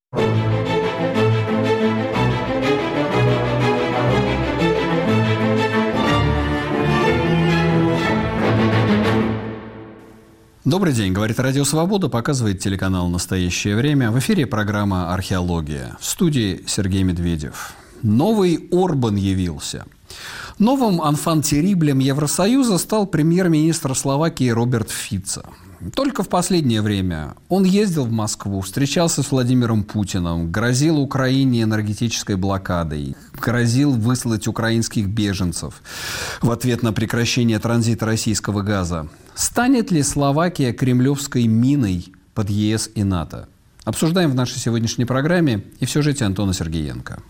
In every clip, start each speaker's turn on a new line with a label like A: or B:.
A: Добрый день, говорит Радио Свобода, показывает телеканал «Настоящее время». В эфире программа «Археология». В студии Сергей Медведев. Новый Орбан явился. Новым анфан-териблем Евросоюза стал премьер-министр Словакии Роберт Фицо. Только в последнее время он ездил в Москву, встречался с Владимиром Путиным, грозил Украине энергетической блокадой, грозил выслать украинских беженцев в ответ на прекращение транзита российского газа. Станет ли Словакия кремлевской миной под ЕС и НАТО? Обсуждаем в нашей сегодняшней программе и в сюжете Антона Сергеенко.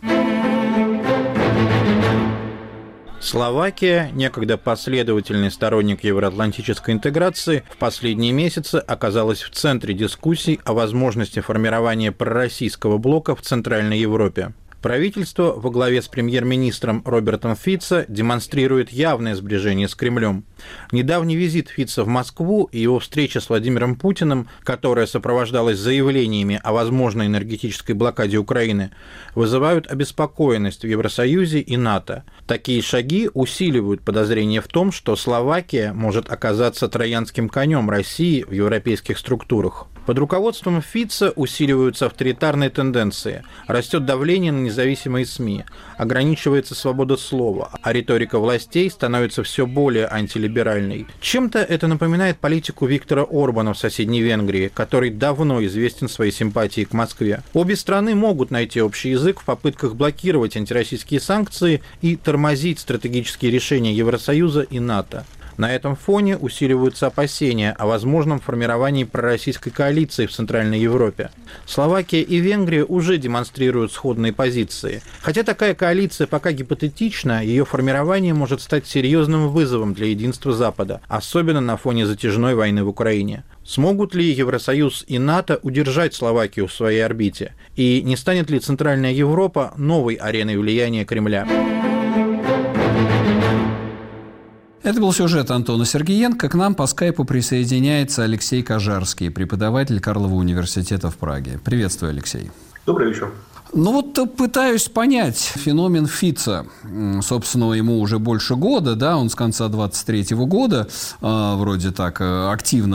B: Словакия, некогда последовательный сторонник евроатлантической интеграции, в последние месяцы оказалась в центре дискуссий о возможности формирования пророссийского блока в Центральной Европе. Правительство во главе с премьер-министром Робертом Фицо демонстрирует явное сближение с Кремлем. Недавний визит Фицо в Москву и его встреча с Владимиром Путиным, которая сопровождалась заявлениями о возможной энергетической блокаде Украины, вызывают обеспокоенность в Евросоюзе и НАТО. Такие шаги усиливают подозрение в том, что Словакия может оказаться троянским конем России в европейских структурах. Под руководством Фицо усиливаются авторитарные тенденции, растет давление на независимые СМИ, ограничивается свобода слова, а риторика властей становится все более антилиберальной. Чем-то это напоминает политику Виктора Орбана в соседней Венгрии, который давно известен своей симпатией к Москве. Обе страны могут найти общий язык в попытках блокировать антироссийские санкции и тормозить стратегические решения Евросоюза и НАТО. На этом фоне усиливаются опасения о возможном формировании пророссийской коалиции в Центральной Европе. Словакия и Венгрия уже демонстрируют сходные позиции. Хотя такая коалиция пока гипотетична, ее формирование может стать серьезным вызовом для единства Запада, особенно на фоне затяжной войны в Украине. Смогут ли Евросоюз и НАТО удержать Словакию в своей орбите? И не станет ли Центральная Европа новой ареной влияния Кремля?
A: Это был сюжет Антона Сергеенко. К нам по скайпу присоединяется Алексей Кожарский, преподаватель Карлова университета в Праге. Приветствую, Алексей.
C: Добрый вечер.
A: Ну вот пытаюсь понять феномен Фицо. Собственно, ему уже больше года, да, он с конца 23-го года вроде так активно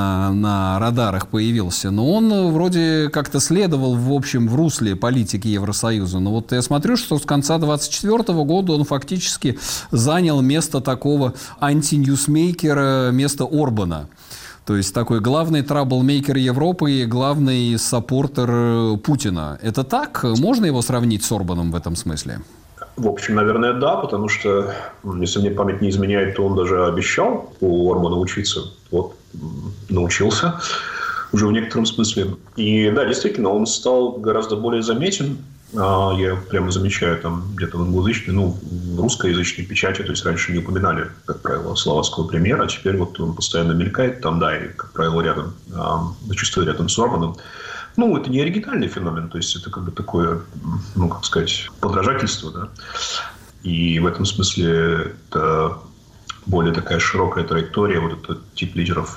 A: на радарах появился, но он вроде как-то следовал в общем в русле политики Евросоюза. Но вот я смотрю, что с конца 24-го года он фактически занял место такого антиньюсмейкера, место Орбана. То есть такой главный траблмейкер Европы и главный саппортер Путина. Это так? Можно его сравнить с Орбаном в этом смысле?
C: В общем, наверное, да, потому что, если мне память не изменяет, то он даже обещал у Орбана учиться. Вот, научился уже в некотором смысле. И да, действительно, он стал гораздо более заметен. Я прямо замечаю там где-то в англоязычной, в русскоязычной печати, то есть раньше не упоминали, как правило, словацкого премьера, а теперь вот он постоянно мелькает там, да, и, как правило, рядом, зачастую рядом с Орбаном. Это не оригинальный феномен, то есть это как бы такое, подражательство, да. И в этом смысле это более такая широкая траектория, вот этот тип лидеров,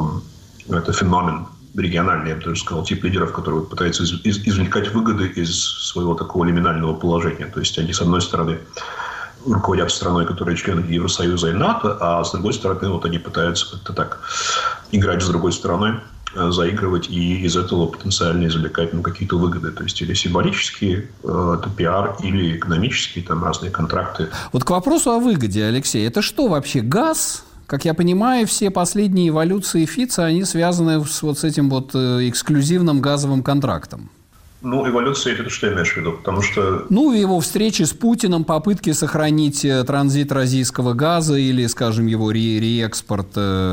C: это феномен региональный, я бы даже сказал, тип лидеров, которые пытаются извлекать выгоды из своего такого лиминального положения. То есть они, с одной стороны, руководят страной, которая член Евросоюза и НАТО, а с другой стороны, вот они пытаются как-то так играть с другой стороной, заигрывать и из этого потенциально извлекать какие-то выгоды. То есть или символические, это пиар, или экономические, там разные контракты.
A: Вот к вопросу о выгоде, Алексей, это что вообще, газ? Как я понимаю, все последние эволюции Фицо, они связаны с этим эксклюзивным газовым контрактом.
C: Эволюция – это что имеешь в виду? Потому что…
A: его встречи с Путиным, попытки сохранить транзит российского газа или, скажем, его реэкспорт.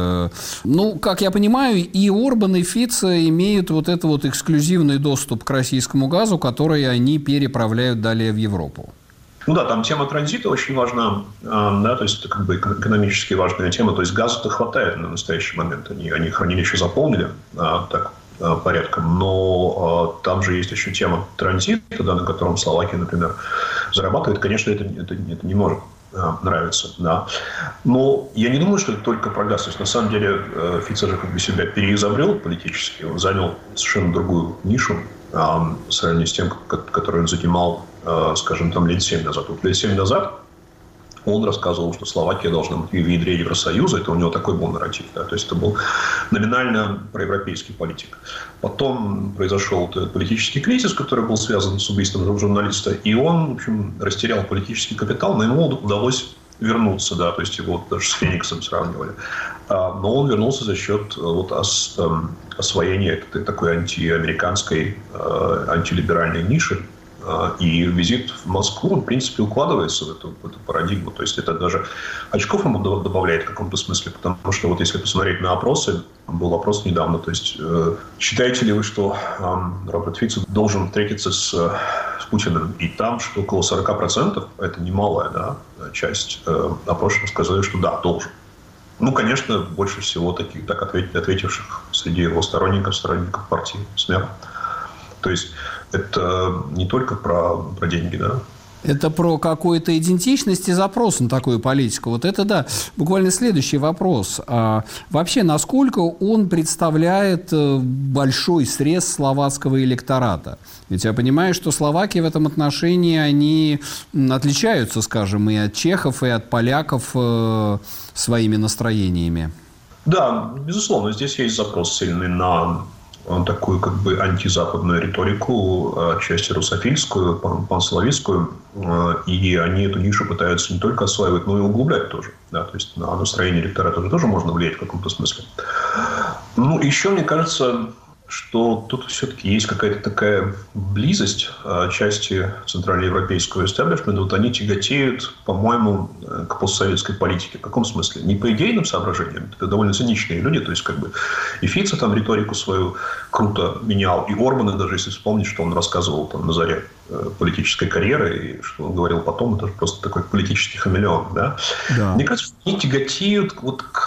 A: Как я понимаю, и Орбан, и Фицо имеют этот эксклюзивный доступ к российскому газу, который они переправляют далее в Европу.
C: Там тема транзита очень важна, да, то есть это как бы экономически важная тема, то есть газа-то хватает на настоящий момент, они хранилище заполнили порядком, но там же есть еще тема транзита, да, на котором Словакия, например, зарабатывает, конечно, это не может нравиться, да. Но я не думаю, что это только про газ. То есть, на самом деле, Фицо же как бы себя переизобрел политически. Он занял совершенно другую нишу в сравнении с тем, который он занимал, скажем, там лет 7 назад. Вот лет 7 назад он рассказывал, что Словакия должна быть в ядре Евросоюза. Это у него такой был нарратив. Да? То есть это был номинально проевропейский политик. Потом произошел политический кризис, который был связан с убийством журналиста. И он, в общем, растерял политический капитал, но ему удалось вернуться. Да? То есть его даже с Фениксом сравнивали. Но он вернулся за счет освоения такой антиамериканской, антилиберальной ниши. И визит в Москву, в принципе, укладывается в эту парадигму. То есть это даже очков ему добавляет в каком-то смысле. Потому что вот если посмотреть на опросы, был опрос недавно. То есть считаете ли вы, что Роберт Фицо должен встретиться с Путиным? И там, что около 40%, это немалая, да, часть опрошенных сказали, что да, должен. Ну, конечно, больше всего таких так ответивших среди его сторонников партии СМЕР. То есть это не только про деньги, да.
A: Это про какую-то идентичность и запрос на такую политику. Вот это, да. Буквально следующий вопрос. Вообще, насколько он представляет большой срез словацкого электората? Ведь я понимаю, что словаки в этом отношении, они отличаются, скажем, и от чехов, и от поляков своими настроениями.
C: Да, безусловно, здесь есть запрос сильный на такую как бы антизападную риторику, отчасти русофильскую, панславистскую, и они эту нишу пытаются не только осваивать, но и углублять тоже. Да? То есть на настроение электората тоже можно влиять в каком-то смысле. Ну, еще мне кажется, что тут все-таки есть какая-то такая близость части центральноевропейского истеблишмента. Вот они тяготеют, по-моему, к постсоветской политике. В каком смысле? Не по идейным соображениям. Это довольно циничные люди. То есть, как бы и Фицо там риторику свою круто менял. И Орбана, даже если вспомнить, что он рассказывал там на заре политической карьеры, и что он говорил потом, это просто такой политический хамелеон. Да? Да. Мне кажется, они тяготеют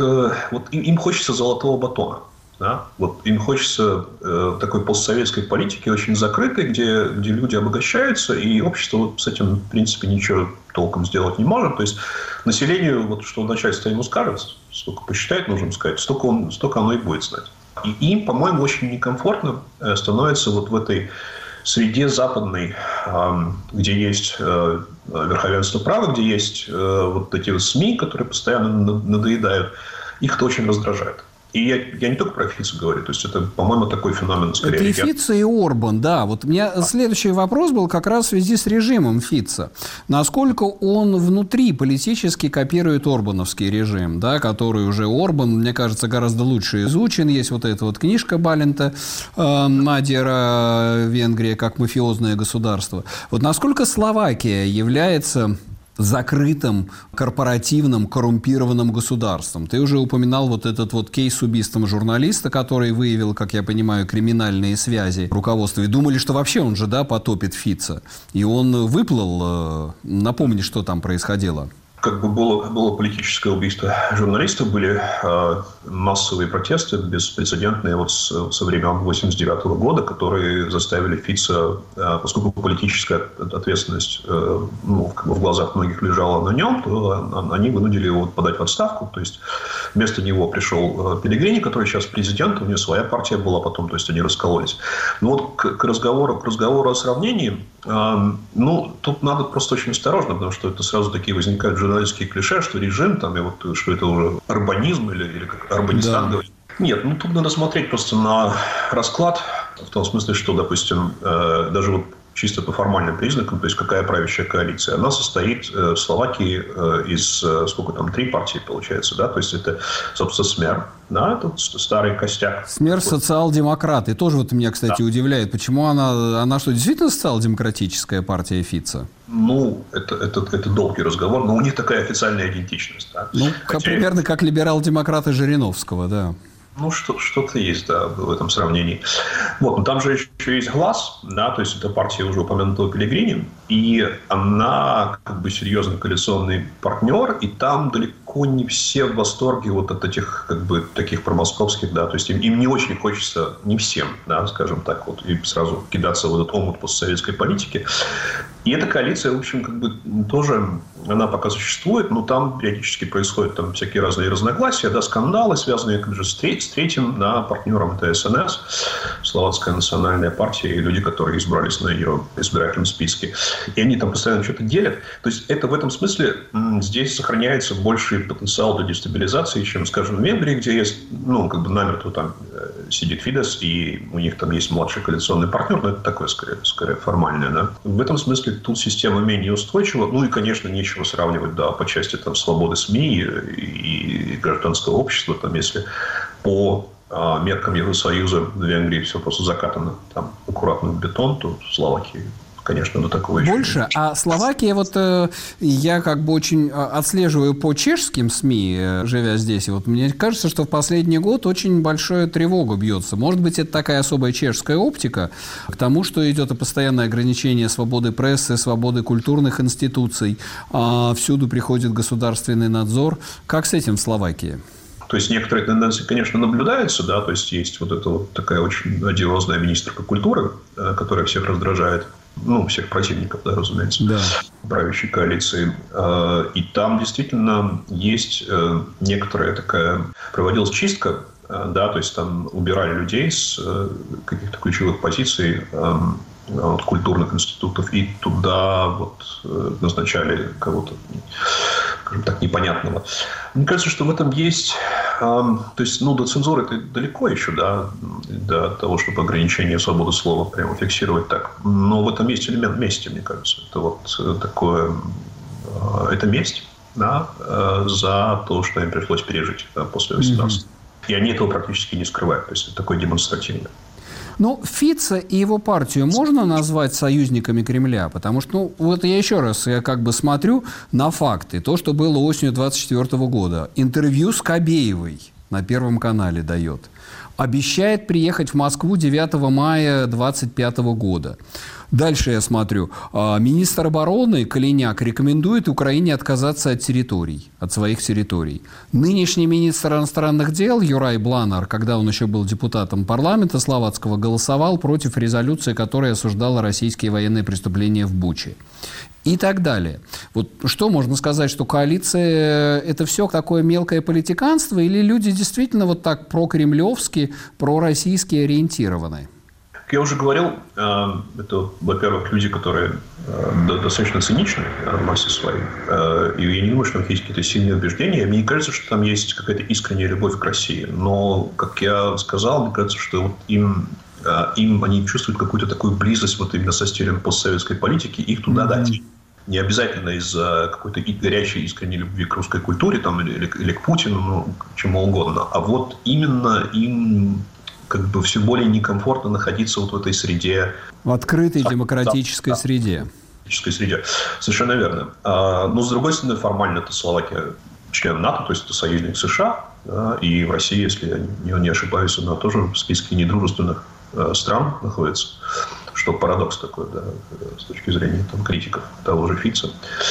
C: им хочется золотого батона. Да? Вот им хочется такой постсоветской политики, очень закрытой, где люди обогащаются, и общество вот с этим, в принципе, ничего толком сделать не может. То есть населению, вот, что начальство ему скажет, сколько посчитает, нужно сказать, столько оно и будет знать. И им, по-моему, очень некомфортно становится вот в этой среде западной, где есть верховенство права, где есть вот эти СМИ, которые постоянно надоедают, их это очень раздражает. И я не только про Фицо говорю, то есть это, по-моему, такой феномен скорее.
A: Это и Фицо, и Орбан, да. Вот у меня следующий вопрос был как раз в связи с режимом Фицо. Насколько он внутри политически копирует орбановский режим, да, который уже Орбан, мне кажется, гораздо лучше изучен. Есть вот эта вот книжка Балента Мадера «Венгрия как мафиозное государство». Вот насколько Словакия является закрытым, корпоративным, коррумпированным государством. Ты уже упоминал вот этот вот кейс с убийством журналиста, который выявил, как я понимаю, криминальные связи руководства. И думали, что вообще он же, да, потопит Фицо. И он выплыл. Напомни, что там происходило.
C: Как бы было политическое убийство журналистов, были массовые протесты, беспрецедентные вот со времен 1989 года, которые заставили Фицо, поскольку политическая ответственность в глазах многих лежала на нем, то они вынудили его подать в отставку. То есть вместо него пришел Пеллегрини, который сейчас президент, у него своя партия была потом, то есть они раскололись. Но вот к разговору о сравнении, тут надо просто очень осторожно, потому что это сразу такие возникают журналистские клише, что режим, там, и вот, что это уже арбанизм или как Арбанистан говорит. Нет, тут надо смотреть просто на расклад, в том смысле, что, допустим, даже вот чисто по формальным признакам, то есть какая правящая коалиция, она состоит в Словакии из, 3 партии получается, да, то есть это, собственно, СМЕР, да, это старый костяк.
A: СМЕР социал-демократы, тоже вот меня, кстати, удивляет, почему она что, действительно социал-демократическая партия Фицо?
C: Это долгий разговор, но у них такая официальная идентичность, да.
A: Примерно как либерал-демократы Жириновского, да.
C: Что-то есть, да, в этом сравнении. Вот, но там же еще есть «Глас», да, то есть это партия уже упомянутого Пеллегрини, и она как бы серьезный коалиционный партнер, и там далеко не все в восторге вот от этих как бы таких промосковских, да, то есть им не очень хочется, не всем, да, скажем так, вот, и сразу кидаться в этот омут постсоветской политики. И эта коалиция, в общем, как бы тоже она пока существует, но там периодически происходят там всякие разные разногласия, да, скандалы, связанные с третьим, да, партнером, это СНС, Словацкая национальная партия, и люди, которые избрались на ее избирательном списке. И они там постоянно что-то делят. То есть это в этом смысле здесь сохраняется больший потенциал для дестабилизации, чем, скажем, в Венгрии, где есть, ну, как бы намертво там сидит Фидес, и у них там есть младший коалиционный партнер, но это такое скорее формальное, да. В этом смысле тут система менее устойчива. Ну и, конечно, нечего сравнивать, да, по части там свободы СМИ и гражданского общества, там, если по меркам Евросоюза в Венгрии все просто закатано там аккуратно в бетон, то в Словакии, конечно, до такого еще
A: больше.
C: нет.
A: А Словакия, вот я как бы очень отслеживаю по чешским СМИ, живя здесь, и вот мне кажется, что в последний год очень большая тревога бьется. Может быть, это такая особая чешская оптика к тому, что идет и постоянное ограничение свободы прессы, свободы культурных институций, всюду приходит государственный надзор. Как с этим в Словакии?
C: То есть некоторые тенденции, конечно, наблюдаются, да, то есть есть вот эта вот такая очень одиозная министрка культуры, которая всех раздражает. Ну, всех противников, да, разумеется, да, правящей коалиции. И там действительно есть некоторая такая... Проводилась чистка, да, то есть там убирали людей с каких-то ключевых позиций от культурных институтов и туда вот назначали кого-то, скажем так, непонятного. Мне кажется, что в этом есть... То есть, ну, до цензуры это далеко еще, да, до того, чтобы ограничение свободы слова прямо фиксировать так. Но в этом есть элемент мести, мне кажется. Это вот такое... Это месть, да, за то, что им пришлось пережить, да, после 18. И они этого практически не скрывают. То есть, это такое демонстративное.
A: Ну, Фица и его партию можно назвать союзниками Кремля? Потому что, ну, вот я еще раз, я как бы смотрю на факты. То, что было осенью 24 года. Интервью с Кобеевой на Первом канале дает. Обещает приехать в Москву 9 мая 25 года. Дальше я смотрю. Министр обороны Калиняк рекомендует Украине отказаться от территорий, от своих территорий. Нынешний министр иностранных дел Юрай Бланар, когда он еще был депутатом парламента словацкого, голосовал против резолюции, которая осуждала российские военные преступления в Буче. И так далее. Вот что можно сказать, что коалиция – это все такое мелкое политиканство, или люди действительно вот так прокремлевски, пророссийски ориентированы?
C: Как я уже говорил, это, во-первых, люди, которые достаточно циничны в массе своей. И я не думаю, что у них есть какие-то сильные убеждения. Мне не кажется, что там есть какая-то искренняя любовь к России. Но, как я сказал, мне кажется, что вот им они чувствуют какую-то такую близость вот именно со стилем постсоветской политики, их туда дать. Не обязательно из-за какой-то горячей искренней любви к русской культуре там, или к Путину, ну, к чему угодно. А вот именно им как бы все более некомфортно находиться вот в этой среде. В
A: открытой демократической среде.
C: Среде. Совершенно верно. Но, с другой стороны, формально это Словакия член НАТО, то есть это союзник США. Да, и в России, если я не ошибаюсь, она тоже в списке недружественных стран находится. Что парадокс такой, да, с точки зрения там, критиков того же Фица.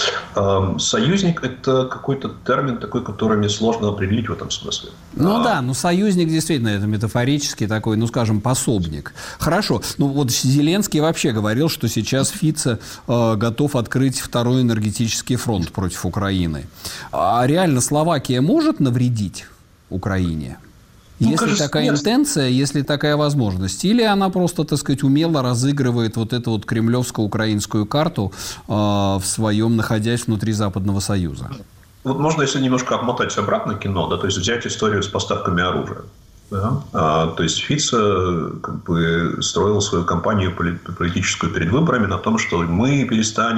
C: Союзник – это какой-то термин такой, который мне сложно определить в этом смысле.
A: Ну да, ну союзник действительно это метафорический такой, ну скажем, пособник. Хорошо, ну вот Зеленский вообще говорил, что сейчас Фица готов открыть второй энергетический фронт против Украины. А реально Словакия может навредить Украине? Если кажется, такая интенция, если такая возможность, или она просто, так сказать, умело разыгрывает вот эту вот кремлевско-украинскую карту в своем, находясь внутри Западного Союза?
C: Вот можно, если немножко обмотать обратно кино, да, то есть взять историю с поставками оружия. Да? То есть Фица как бы строил свою кампанию политическую перед выборами на том, что мы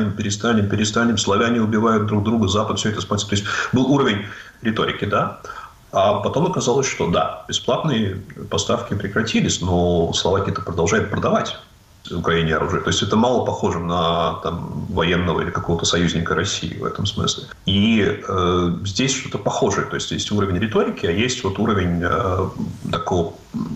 C: перестанем, славяне убивают друг друга, Запад все это спасет. То есть был уровень риторики, да. А потом оказалось, что да, бесплатные поставки прекратились, но Словакия-то продолжает продавать Украине оружие. То есть это мало похоже на там, военного или какого-то союзника России в этом смысле. И здесь что-то похожее. То есть есть уровень риторики, а есть вот уровень такого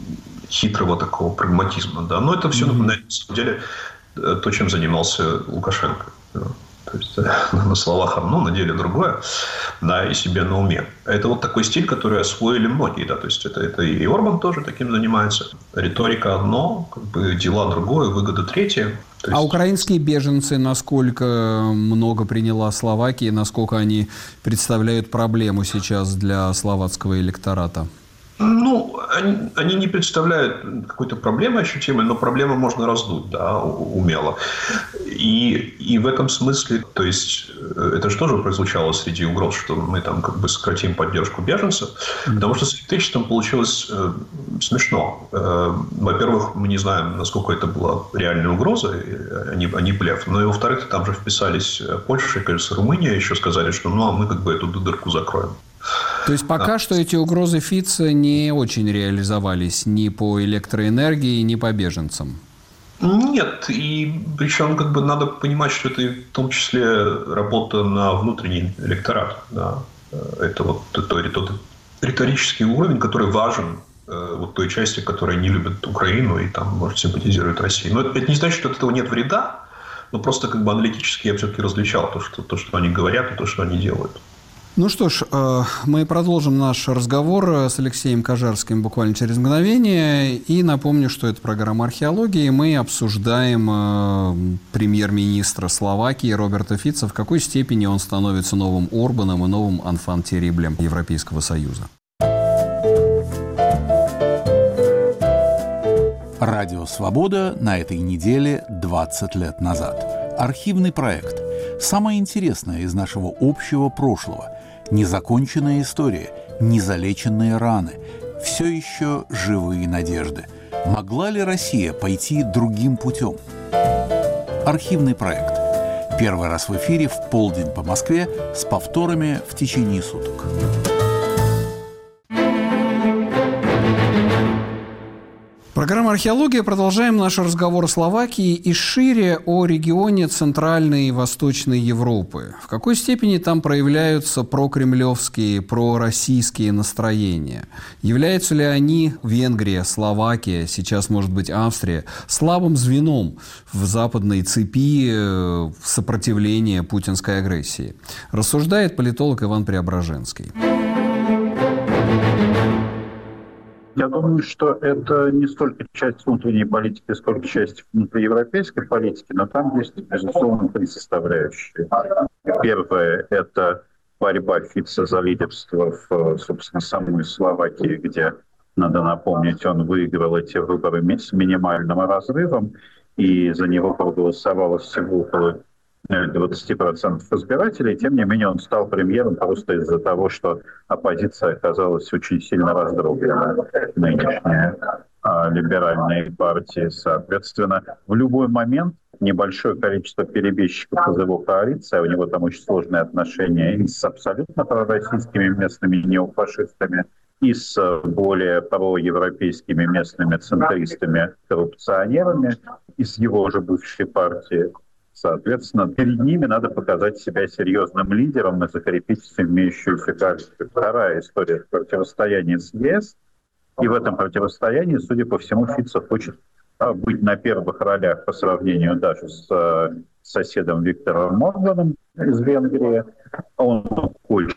C: хитрого такого прагматизма. Да? Но это все напоминает, на самом деле, то, чем занимался Лукашенко. То есть на словах одно, на деле другое, да, и себе на уме. Это вот такой стиль, который освоили многие, да, то есть это и Орбан тоже таким занимается. Риторика одно, как бы дела другое, выгода третье.
A: А украинские беженцы, насколько много приняла Словакия, насколько они представляют проблему сейчас для словацкого электората?
C: Ну, они не представляют какой-то проблемы ощутимой, но проблему можно раздуть, да, умело. И в этом смысле, то есть, это же тоже прозвучало среди угроз, что мы там как бы сократим поддержку беженцев, потому что с электричеством получилось смешно. Во-первых, мы не знаем, насколько это была реальная угроза, а не блеф. Но и во-вторых, там же вписались Польша и, кажется, Румыния, еще сказали, что ну, а мы как бы эту дырку закроем.
A: То есть пока что эти угрозы Фица не очень реализовались ни по электроэнергии, ни по беженцам?
C: Нет, и причем как бы надо понимать, что это в том числе работа на внутренний электорат. Да. Это вот тот риторический уровень, который важен вот той части, которая не любит Украину и там, может, симпатизирует России. Но это не значит, что от этого нет вреда, но просто как бы аналитически я все-таки различал то, что они говорят, и то, что они делают.
A: Ну что ж, мы продолжим наш разговор с Алексеем Кожарским буквально через мгновение. И напомню, что это программа «Археология». Мы обсуждаем премьер-министра Словакии Роберта Фица, в какой степени он становится новым Орбаном и новым анфан териблем Европейского Союза.
D: Радио «Свобода» на этой неделе 20 лет назад. Архивный проект. Самое интересное из нашего общего прошлого. Незаконченная история, незалеченные раны, все еще живые надежды. Могла ли Россия пойти другим путем? Архивный проект. Первый раз в эфире в полдень по Москве с повторами в течение суток.
A: Программа «Археология». Продолжаем наш разговор о Словакии и шире о регионе Центральной и Восточной Европы. В какой степени там проявляются прокремлевские, пророссийские настроения? Являются ли они, Венгрия, Словакия, сейчас, может быть, Австрия, слабым звеном в западной цепи сопротивления путинской агрессии? Рассуждает политолог Иван Преображенский.
E: Я думаю, что это не столько часть внутренней политики, сколько часть внутриевропейской политики, но там есть, безусловно, три составляющие. Первое – это борьба Фица за лидерство в, собственно, самой Словакии, где, надо напомнить, он выиграл эти выборы с минимальным разрывом, и за него проголосовало всего около 20% избирателей. Тем не менее, он стал премьером просто из-за того, что оппозиция оказалась очень сильно раздроблена, нынешняя либеральные партии. Соответственно, в любой момент небольшое количество перебежчиков из его коалиции, а у него там очень сложные отношения и с абсолютно пророссийскими местными неофашистами, и с более проевропейскими местными центристами-коррупционерами из его же бывшей партии. Соответственно, перед ними надо показать себя серьезным лидером и закрепить имеющуюся коалицию. Вторая история – противостояние с ЕС. И в этом противостоянии, судя по всему, Фица хочет быть на первых ролях по сравнению даже с соседом Виктором Орбаном из Венгрии. Он хочет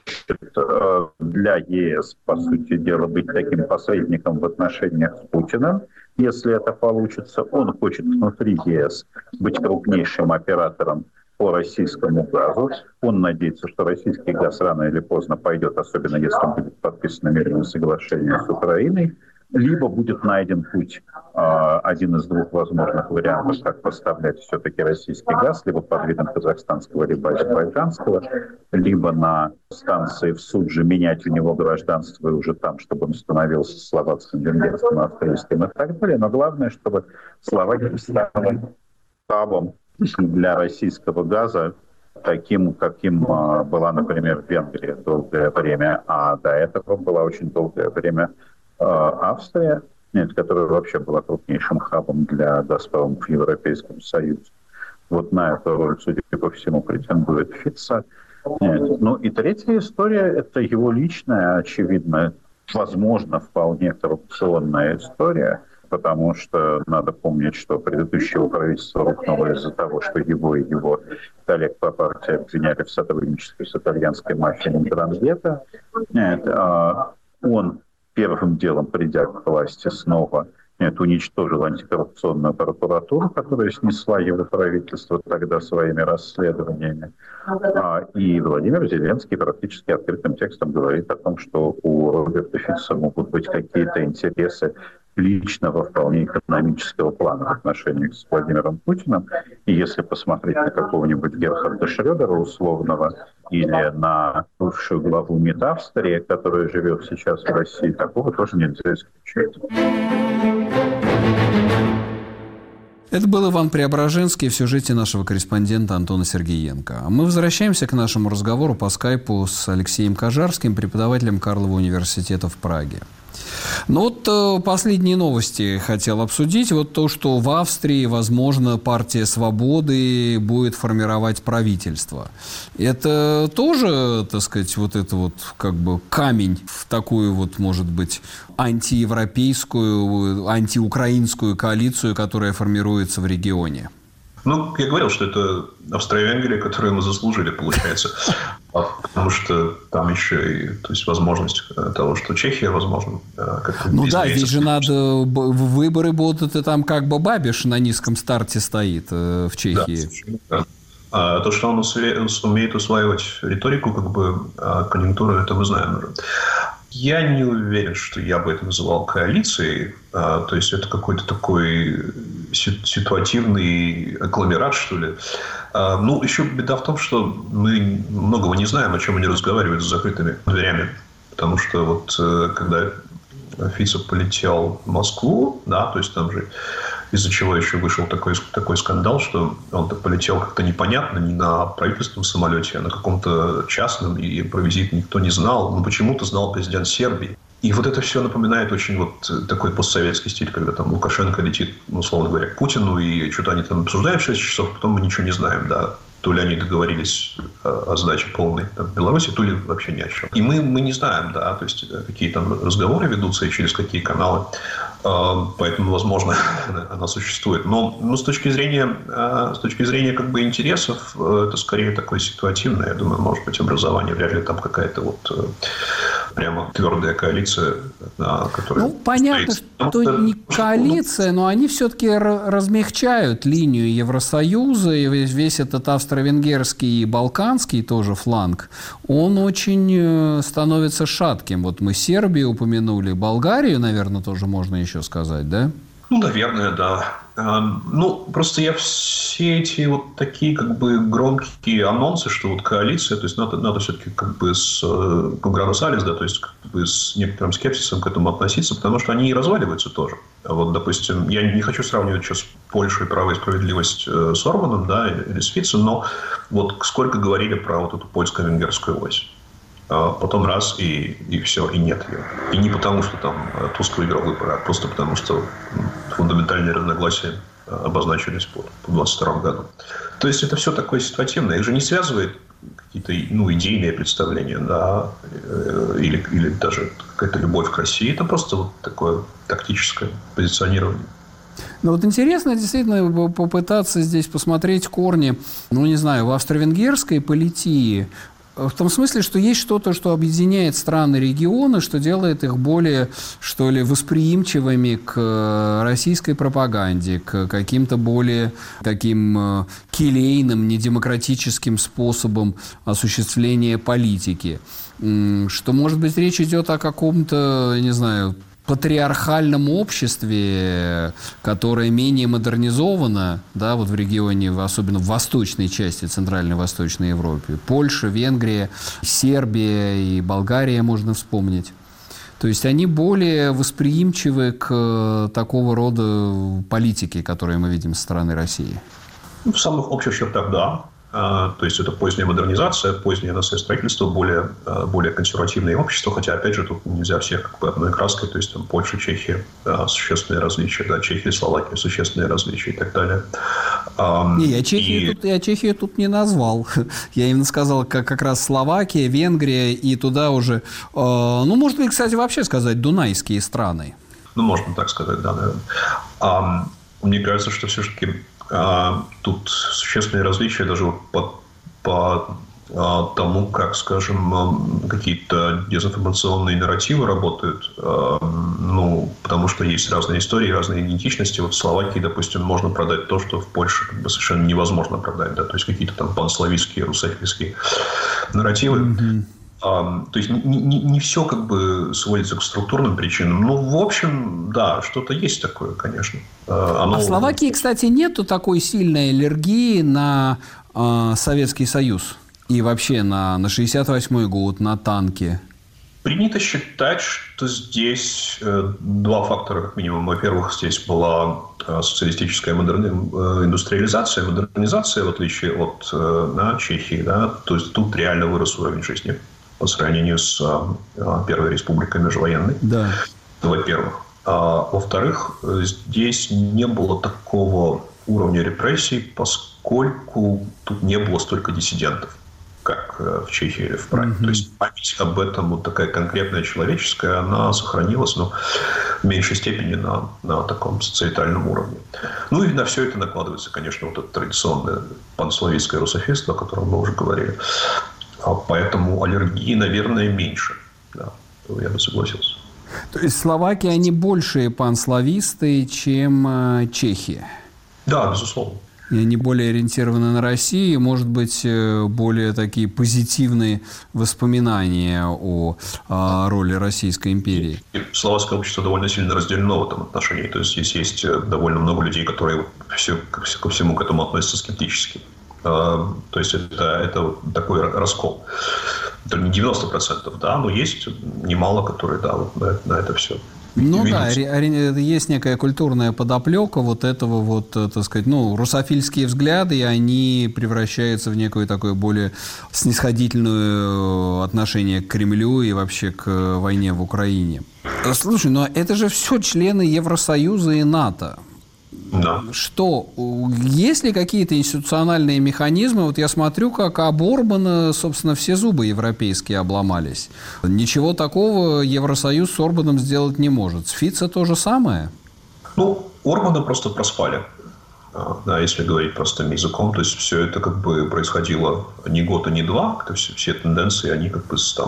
E: для ЕС, по сути дела, быть таким посредником в отношениях с Путиным. Если это получится, он хочет внутри ЕС быть крупнейшим оператором по российскому газу. Он надеется, что российский газ рано или поздно пойдет, особенно если будет подписано мирное соглашение с Украиной. Либо будет найден путь, один из двух возможных вариантов, как поставлять все-таки российский газ, либо под видом казахстанского, либо азербайджанского, либо на станции в Судже менять у него гражданство и уже там, чтобы он становился словацким, венгерским, австрийским и так далее. Но главное, чтобы Словакия стала хабом для российского газа, таким, каким была, например, Венгрия долгое время, а до этого была очень долгое время Австрия, которая вообще была крупнейшим хабом для «Газпрома» в Европейском Союзе. Вот на эту роль, судя по всему, претендует Фица. Ну и третья история – это его личная, очевидно, возможно, вполне коррупционная история, потому что надо помнить, что предыдущее правительство рухнуло из-за того, что его и его коллег по партии обвиняли в сотрудничестве с итальянской мафией Ндранgheta. Он первым делом, придя к власти, снова Это уничтожил антикоррупционную прокуратуру, которая снесла его правительство тогда своими расследованиями. И Владимир Зеленский практически открытым текстом говорит о том, что у Роберта Фица могут быть какие-то интересы личного, вполне экономического плана в отношениях с Владимиром Путиным. И если посмотреть на какого-нибудь Герхарда Шрёдера условного или на бывшую главу МИД Австрии, которая живет сейчас в России, такого тоже нельзя исключать.
A: Это был Иван Преображенский в сюжете нашего корреспондента Антона Сергеенко. А мы возвращаемся к нашему разговору по скайпу с Алексеем Кожарским, преподавателем Карлова университета в Праге. Ну вот последние новости хотел обсудить. Вот то, что в Австрии, возможно, партия Свободы будет формировать правительство. Это тоже, так сказать, вот это вот как бы камень в такую вот, может быть, антиевропейскую, антиукраинскую коалицию, которая формируется в регионе.
C: Ну, я говорил, что это Австро-Венгрия, которую мы заслужили, получается. Потому что там еще и, то есть, возможность того, что Чехия, возможно, как-то
A: ну да, здесь же надо... Выборы будут, и там как бы Бабиш на низком старте стоит в Чехии.
C: Да. А то, что он умеет усваивать риторику, как бы конъюнктуру, это мы знаем уже. Я не уверен, что я бы это называл коалицией. То есть, это какой-то такой ситуативный аггломерат, что ли. Ну, еще беда в том, что мы многого не знаем, о чем они разговаривают с закрытыми дверями. Потому что вот когда Фицо полетел в Москву, да, то есть там же из-за чего еще вышел такой скандал, что он полетел как-то непонятно, не на правительственном самолете, а на каком-то частном, и про визит никто не знал. Но почему-то знал президент Сербии. И вот это все напоминает очень вот такой постсоветский стиль, когда там Лукашенко летит, условно говоря, к Путину, и что-то они там обсуждают 6 часов, потом мы ничего не знаем, да. То ли они договорились о сдаче полной в Беларуси, то ли вообще ни о чем. И мы не знаем, да, то есть какие там разговоры ведутся и через какие каналы. Поэтому, возможно, она существует. Но с точки зрения как бы интересов, это скорее такое ситуативное. Я думаю, может быть, образование, вряд ли там какая-то вот прямо твердая коалиция, которая...
A: Ну, понятно, что не коалиция, но они все-таки размягчают линию Евросоюза, и весь этот австро-венгерский и балканский тоже фланг, он очень становится шатким. Вот мы Сербию упомянули, Болгарию, наверное, тоже можно еще сказать, да?
C: Ну, наверное, да. Ну, просто я все эти вот такие как бы громкие анонсы, что вот коалиция, то есть надо все-таки как бы с градус алис, да, то есть как бы с некоторым скепсисом к этому относиться, потому что они и разваливаются тоже. Вот, допустим, я не хочу сравнивать сейчас Польшу и право и справедливость с Орбаном, да, или с Фицо, но вот сколько говорили про вот эту польско-венгерскую ось. Потом раз, и все, и нет ее. И не потому, что там Туск выиграл выборы, а просто потому, что фундаментальные разногласия обозначились по 2022 году. То есть, это все такое ситуативное. Их же не связывает какие-то идейные представления, да, или даже какая-то любовь к России. Это просто вот такое тактическое позиционирование.
A: Ну, вот интересно действительно попытаться здесь посмотреть корни, не знаю, в австро-венгерской политии. В том смысле, что есть что-то, что объединяет страны региона, что делает их более, что ли, восприимчивыми к российской пропаганде, к каким-то более таким келейным, недемократическим способам осуществления политики. Что, может быть, речь идет о каком-то, не знаю, патриархальном обществе, которое менее модернизовано, да, вот в регионе, особенно в восточной части Центральной Восточной Европы. Польша, Венгрия, Сербия и Болгария можно вспомнить. То есть они более восприимчивы к такого рода политике, которую мы видим со стороны России.
C: В самых общих чертах, да. То есть, это поздняя модернизация, позднее строительство, более консервативное общество. Хотя, опять же, тут нельзя всех как бы одной краской. То есть, там Польша, Чехия, существенные различия. Да, Чехия, Словакия, существенные различия и так далее.
A: Я Чехию тут не назвал. Я именно сказал, как раз Словакия, Венгрия и туда уже... может быть, кстати, вообще сказать, дунайские страны.
C: Можно так сказать, да, наверное. Мне кажется, что все-таки... Тут существенные различия даже по тому, как, скажем, какие-то дезинформационные нарративы работают. Потому что есть разные истории, разные идентичности. Вот в Словакии, допустим, можно продать то, что в Польше совершенно невозможно продать. Да? То есть какие-то там панславистские, русофильские нарративы. Mm-hmm. То есть не все как бы сводится к структурным причинам. В общем, да, что-то есть такое, конечно.
A: А в Словакии, кстати, нету такой сильной аллергии на Советский Союз и вообще на 68-й год, на танки.
C: Принято считать, что здесь два фактора, как минимум. Во-первых, здесь была социалистическая индустриализация, модернизация, в отличие от Чехии. Да? То есть тут реально вырос уровень жизни по сравнению с Первой Республикой межвоенной. Да. Во-первых. Во-вторых, здесь не было такого уровня репрессий, поскольку тут не было столько диссидентов, как в Чехии или в Праге. То есть память об этом, вот такая конкретная человеческая, она сохранилась, но в меньшей степени на таком социальном уровне. И на все это накладывается, конечно, вот это традиционное панславистское русофильство, о котором мы уже говорили. Поэтому аллергии, наверное, меньше. Да, я бы согласился.
A: То есть словаки, они большие панслависты, чем чехи?
C: Да, безусловно.
A: И они более ориентированы на Россию, может быть, более такие позитивные воспоминания о роли Российской империи.
C: И словацкое общество довольно сильно разделено в этом отношении. То есть здесь есть довольно много людей, которые ко всему к этому относятся скептически. То есть это такой раскол. Это не 90%, да, но есть немало, которые на это все.
A: Есть некая культурная подоплека вот этого так сказать, русофильские взгляды, и они превращаются в некое такое более снисходительное отношение к Кремлю и вообще к войне в Украине. Слушай, но это же все члены Евросоюза и НАТО.
C: Да.
A: Что, есть ли какие-то институциональные механизмы? Вот я смотрю, как об Орбана, собственно, все зубы европейские обломались. Ничего такого Евросоюз с Орбаном сделать не может. С Фицо то же самое?
C: Орбана просто проспали. Да, если говорить простым языком, то есть все это как бы происходило не год, а не два. То есть все тенденции, они как бы с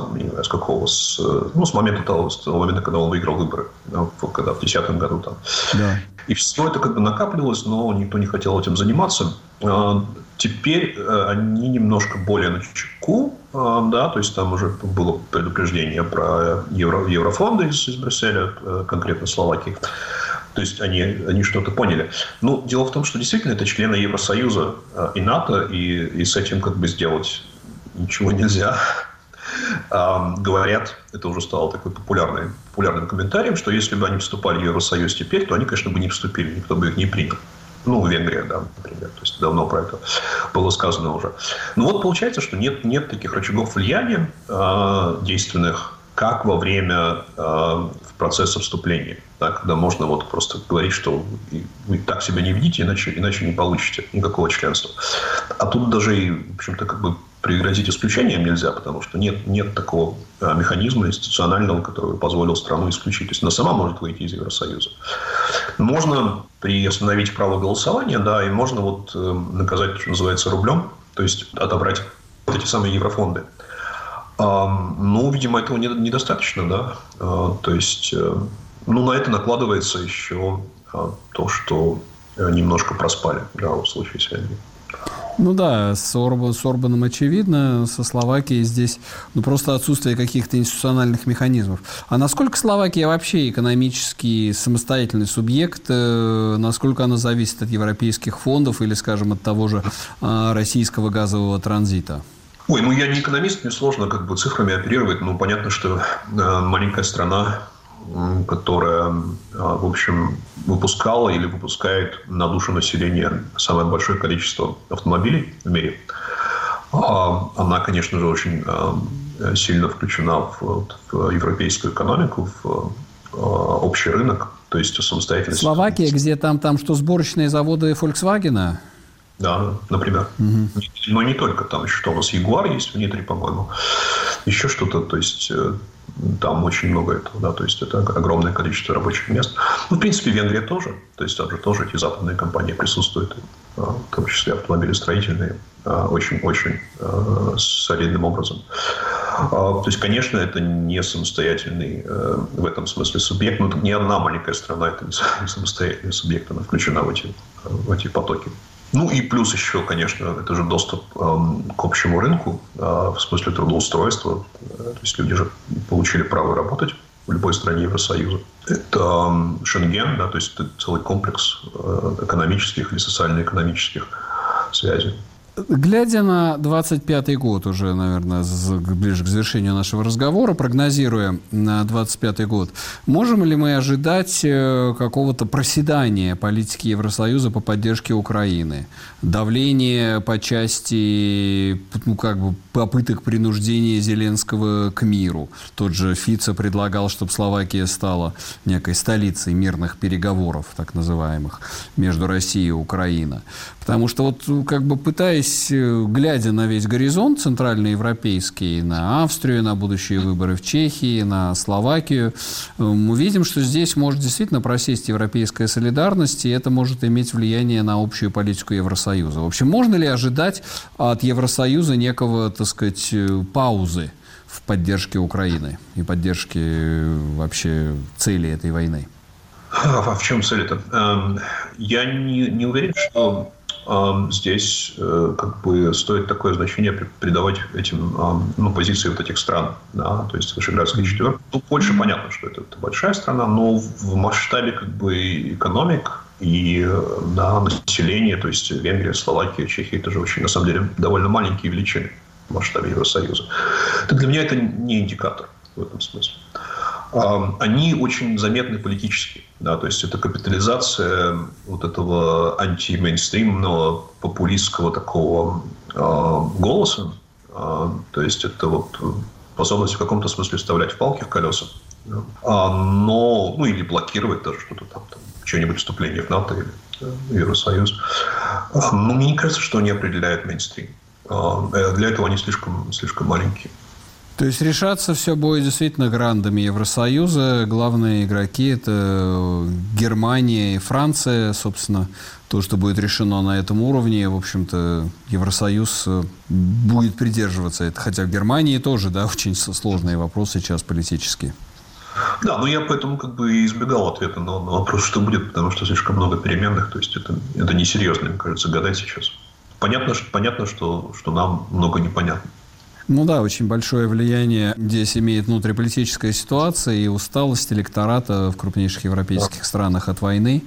C: момента когда он выиграл выборы, когда в 2010 году там. Да. И все это как бы накапливалось, но никто не хотел этим заниматься. Теперь они немножко более на чеку, да, то есть там уже было предупреждение про еврофонды из Брюсселя, конкретно Словакии. То есть они что-то поняли. Дело в том, что действительно это члены Евросоюза и НАТО, и с этим как бы сделать ничего нельзя. Говорят, это уже стало такой популярным комментарием, что если бы они вступали в Евросоюз теперь, то они, конечно, бы не вступили, никто бы их не принял. Венгрия, да, например. То есть давно про это было сказано уже. Получается, что нет таких рычагов влияния действенных, как во время процесса вступления. Да, когда можно просто говорить, что вы так себя не ведите, иначе не получите никакого членства. А тут даже и, в общем-то, как бы пригрозить исключением нельзя, потому что нет такого механизма институционального, который бы позволил страну исключить. То есть она сама может выйти из Евросоюза. Можно приостановить право голосования, да, и можно наказать, что называется, рублем, то есть отобрать эти самые еврофонды. Видимо, этого недостаточно, да. То есть, на это накладывается еще то, что немножко проспали, да, в случае с Венгрией.
A: С Орбаном очевидно, со Словакией здесь просто отсутствие каких-то институциональных механизмов. А насколько Словакия вообще экономически самостоятельный субъект, насколько она зависит от европейских фондов или, скажем, от того же российского газового транзита?
C: Я не экономист, мне сложно как бы цифрами оперировать, но понятно, что маленькая страна, которая, в общем, выпускала или выпускает на душу населения самое большое количество автомобилей в мире, она, конечно же, очень сильно включена в европейскую экономику, в общий рынок, то есть самостоятельность.
A: Словакия, где там что, сборочные заводы Volkswagen?
C: Да, например. Угу. Но не только. Там еще что у нас Ягуар есть внутри, по-моему. Еще что-то. То есть там очень много этого. Да, то есть это огромное количество рабочих мест. В принципе, Венгрия тоже. То есть там же тоже эти западные компании присутствуют. В том числе автомобилестроительные. очень-очень солидным образом. То есть, конечно, это не самостоятельный в этом смысле субъект. Но ни одна маленькая страна это не самостоятельный субъект, она включена в эти потоки. Ну и плюс еще, конечно, это же доступ к общему рынку в смысле трудоустройства. То есть люди же получили право работать в любой стране Евросоюза. Это Шенген, да, то есть это целый комплекс экономических или социально-экономических связей.
A: Глядя на 25-й год уже, наверное, ближе к завершению нашего разговора, прогнозируя на 25-й год, можем ли мы ожидать какого-то проседания политики Евросоюза по поддержке Украины? Давление по части попыток принуждения Зеленского к миру. Тот же Фицо предлагал, чтобы Словакия стала некой столицей мирных переговоров, так называемых, между Россией и Украиной. Потому что пытаясь, глядя на весь горизонт центральноевропейский, на Австрию, на будущие выборы в Чехии, на Словакию, мы видим, что здесь может действительно просесть европейская солидарность, и это может иметь влияние на общую политику Евросоюза. В общем, можно ли ожидать от Евросоюза некого, так сказать, паузы в поддержке Украины и поддержке вообще цели этой войны?
C: А в чем цель-то? Я не уверен, что здесь стоит такое значение придавать этим позиции вот этих стран, да, то есть Вышеградской четверки. Тут Польша, понятно, что это большая страна, но в масштабе экономик и населения, то есть Венгрия, Словакия, Чехия, это же очень, на самом деле, довольно маленькие величины в масштабе Евросоюза. Для меня это не индикатор в этом смысле. Они очень заметны политически. Да, то есть это капитализация вот этого антимейнстримного популистского такого голоса. То есть это способность в каком-то смысле вставлять палки в колеса. Или блокировать даже что-то там чье-нибудь вступление в НАТО или в Евросоюз. Но мне не кажется, что они определяют мейнстрим. Для этого они слишком маленькие.
A: То есть решаться все будет действительно грандами Евросоюза. Главные игроки – это Германия и Франция. Собственно, то, что будет решено на этом уровне, в общем-то, Евросоюз будет придерживаться. Это, хотя в Германии тоже, да, очень сложные вопросы сейчас политические.
C: Да, но я поэтому и избегал ответа на вопрос, что будет, потому что слишком много переменных. То есть это несерьезно, мне кажется, гадать сейчас. Понятно, что нам много непонятно.
A: Ну да, очень большое влияние здесь имеет внутриполитическая ситуация и усталость электората в крупнейших европейских странах от войны.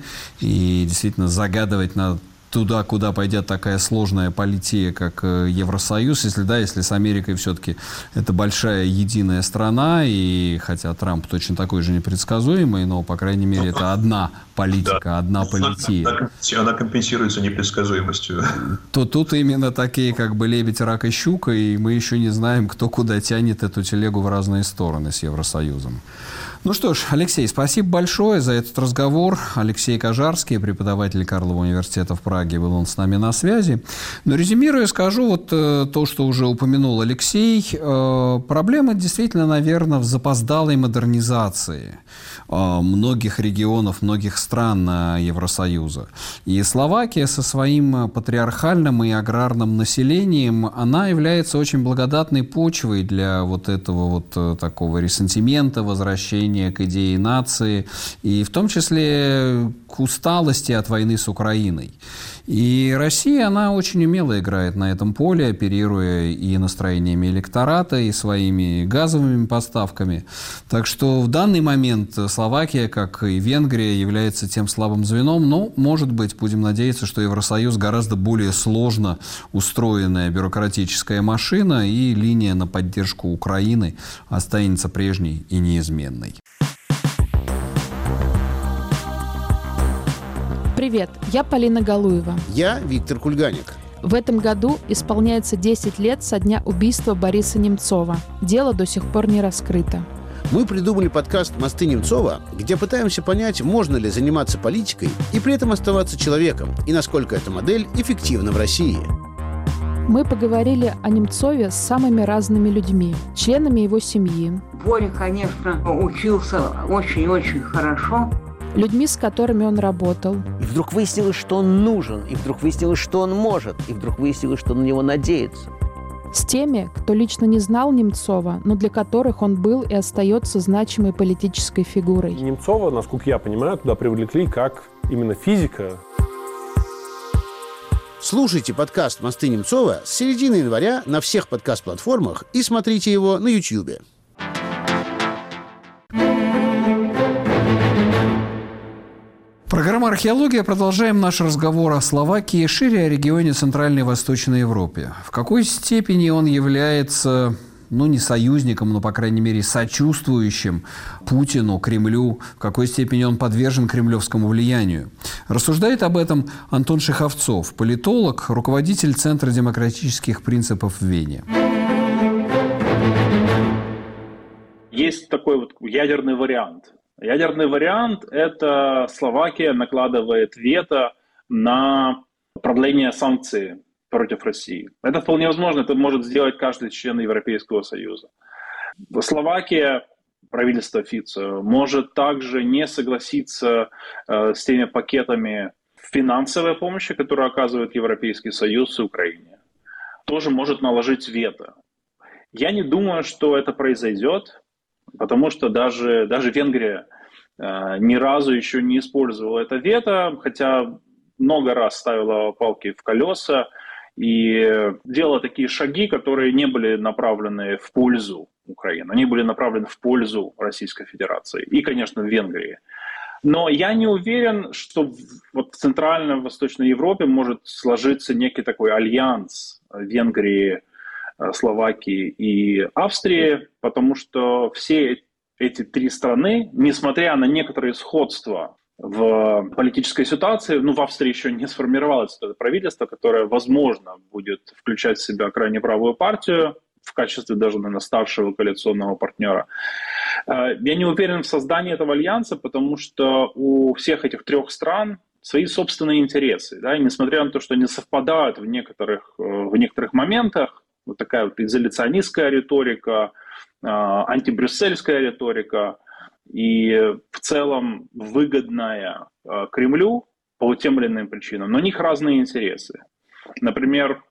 A: И действительно загадывать на туда, куда пойдет такая сложная политика, как Евросоюз, если с Америкой все-таки это большая единая страна, и хотя Трамп точно такой же непредсказуемый, но, по крайней мере, это одна политика, одна политика.
C: Она компенсируется непредсказуемостью.
A: То тут именно такие лебедь, рак и щука, и мы еще не знаем, кто куда тянет эту телегу в разные стороны с Евросоюзом. Ну что ж, Алексей, спасибо большое за этот разговор. Алексей Кожарский, преподаватель Карлова университета в Праге, был он с нами на связи. Но резюмируя, скажу то, что уже упомянул Алексей. Проблема действительно, наверное, в запоздалой модернизации многих регионов, многих стран Евросоюза. И Словакия со своим патриархальным и аграрным населением, она является очень благодатной почвой для этого такого ресентимента, возвращения к идее нации, и в том числе к усталости от войны с Украиной. И Россия, она очень умело играет на этом поле, оперируя и настроениями электората, и своими газовыми поставками. Так что в данный момент Словакия, как и Венгрия, является тем слабым звеном. Но, может быть, будем надеяться, что Евросоюз гораздо более сложно устроенная бюрократическая машина, и линия на поддержку Украины останется прежней и неизменной.
F: Привет, я Полина Галуева.
G: Я Виктор Кульганик.
F: В этом году исполняется 10 лет со дня убийства Бориса Немцова. Дело до сих пор не раскрыто.
G: Мы придумали подкаст «Мосты Немцова», где пытаемся понять, можно ли заниматься политикой и при этом оставаться человеком, и насколько эта модель эффективна в России.
F: Мы поговорили о Немцове с самыми разными людьми, членами его семьи.
H: Боря, конечно, учился очень-очень хорошо.
F: людьми, с которыми он работал.
H: И вдруг выяснилось, что он нужен, и вдруг выяснилось, что он может, и вдруг выяснилось, что на него надеются.
F: С теми, кто лично не знал Немцова, но для которых он был и остается значимой политической фигурой.
I: Немцова, насколько я понимаю, туда привлекли как именно физика.
G: Слушайте подкаст «Мосты Немцова» с середины января на всех подкаст-платформах и смотрите его на YouTube.
A: Программа «Археология». Продолжаем наш разговор о Словакии, шире о регионе Центральной и Восточной Европы. В какой степени он является, не союзником, но, по крайней мере, сочувствующим Путину, Кремлю, в какой степени он подвержен кремлевскому влиянию. Рассуждает об этом Антон Шеховцов, политолог, руководитель Центра демократических принципов в Вене.
J: Есть такой ядерный вариант. Ядерный вариант – это Словакия накладывает вето на продление санкций против России. Это вполне возможно, это может сделать каждый член Европейского Союза. Словакия, правительство Фицо, может также не согласиться с теми пакетами финансовой помощи, которые оказывает Европейский Союз Украине. Тоже может наложить вето. Я не думаю, что это произойдет, потому что даже Венгрия ни разу еще не использовала это вето, хотя много раз ставила палки в колеса и делала такие шаги, которые не были направлены в пользу Украины, они были направлены в пользу Российской Федерации и, конечно, в Венгрии. Но я не уверен, что в Центральной и Восточной Европе может сложиться некий такой альянс Венгрии, Словакии и Австрии, потому что все эти три страны, несмотря на некоторые сходства в политической ситуации, в Австрии еще не сформировалось это правительство, которое, возможно, будет включать в себя крайне правую партию в качестве даже, наверное, старшего коалиционного партнера. Я не уверен в создании этого альянса, потому что у всех этих трех стран свои собственные интересы. Да? И несмотря на то, что они совпадают в некоторых моментах, вот такая вот изоляционистская риторика, антибрюссельская риторика и в целом выгодная Кремлю по тем или иным причинам, но у них разные интересы. Например,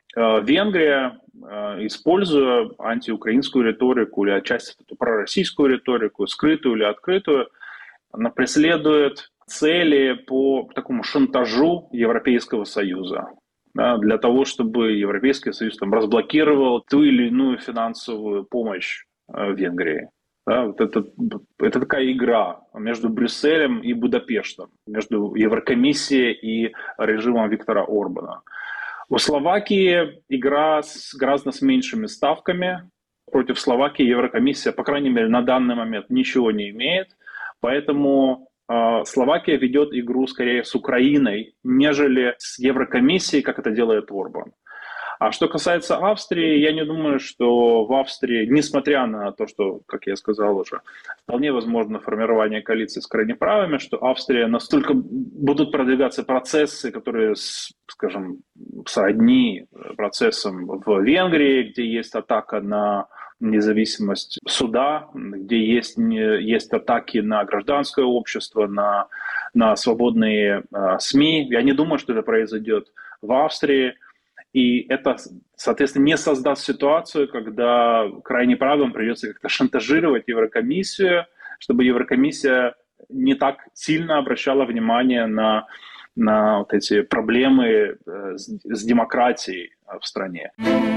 J: Венгрия, используя антиукраинскую риторику или отчасти пророссийскую риторику, скрытую или открытую, она преследует цели по такому шантажу Европейского Союза. Для того, чтобы Европейский Союз разблокировал ту или иную финансовую помощь Венгрии. Это такая игра между Брюсселем и Будапештом, между Еврокомиссией и режимом Виктора Орбана. У Словакии игра гораздо с меньшими ставками. Против Словакии Еврокомиссия, по крайней мере, на данный момент ничего не имеет. Поэтому Словакия ведет игру скорее с Украиной, нежели с Еврокомиссией, как это делает Орбан. А что касается Австрии, я не думаю, что в Австрии, несмотря на то, что, как я сказал уже, вполне возможно формирование коалиции с крайне правыми, что Австрия настолько будут продвигаться процессы, которые, скажем, сродни процессам в Венгрии, где есть атака на независимость суда, где есть атаки на гражданское общество, на свободные СМИ. Я не думаю, что это произойдет в Австрии. И это, соответственно, не создаст ситуацию, когда крайне правым придется как-то шантажировать Еврокомиссию, чтобы Еврокомиссия не так сильно обращала внимание на вот эти проблемы с демократией в стране.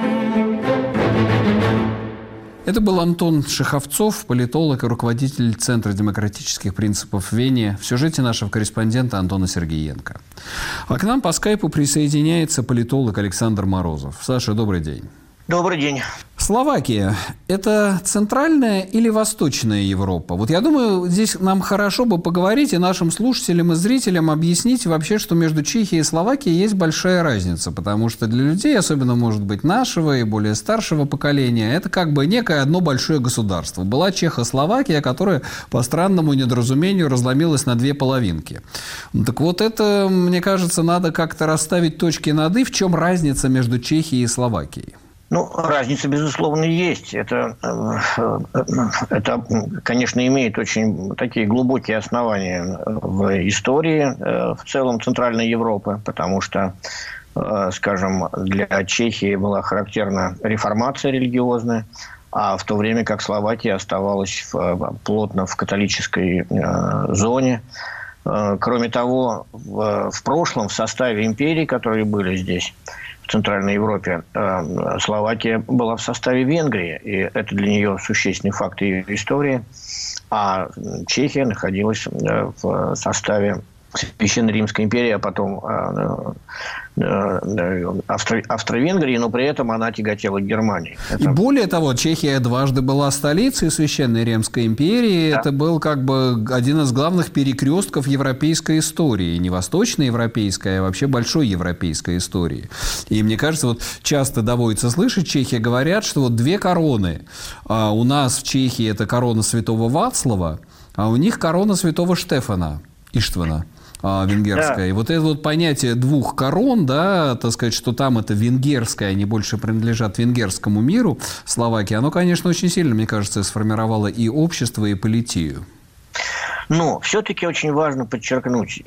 A: Это был Антон Шеховцов, политолог и руководитель Центра демократических принципов в Вене, в сюжете нашего корреспондента Антона Сергеенко. А к нам по скайпу присоединяется политолог Александр Морозов. Саша, добрый день.
K: Добрый день.
A: Словакия – это центральная или восточная Европа? Вот я думаю, здесь нам хорошо бы поговорить и нашим слушателям и зрителям объяснить вообще, что между Чехией и Словакией есть большая разница, потому что для людей, особенно, может быть, нашего и более старшего поколения, это как бы некое одно большое государство. Была Чехословакия, которая по странному недоразумению разломилась на две половинки. Так вот это, мне кажется, надо как-то расставить точки над «и», в чем разница между Чехией и Словакией.
K: Ну, разница, безусловно, есть. Это, конечно, имеет очень такие глубокие основания в истории в целом Центральной Европы, потому что, скажем, для Чехии была характерна реформация религиозная, а в то время как Словакия оставалась плотно в католической зоне. Кроме того, в прошлом в составе империй, которые были здесь, в Центральной Европе, Словакия была в составе Венгрии, и это для нее существенный факт ее истории, а Чехия находилась в составе Священной Римской империи, а потом Австро-Венгрии, но при этом она тяготела к Германии.
A: И более того, Чехия дважды была столицей Священной Римской империи. Да. Это был как бы один из главных перекрестков европейской истории. Не восточноевропейской, а вообще большой европейской истории. И мне кажется, вот часто доводится слышать, чехи говорят, что вот две короны. У нас в Чехии это корона святого Вацлава, а у них корона святого Штефана, Иштвана. Венгерская. Да. И вот это вот понятие двух корон, да, так сказать, что там это венгерское, они больше принадлежат венгерскому миру, Словакии, оно, конечно, очень сильно, мне кажется, сформировало и общество, и политию.
K: Но все-таки очень важно подчеркнуть,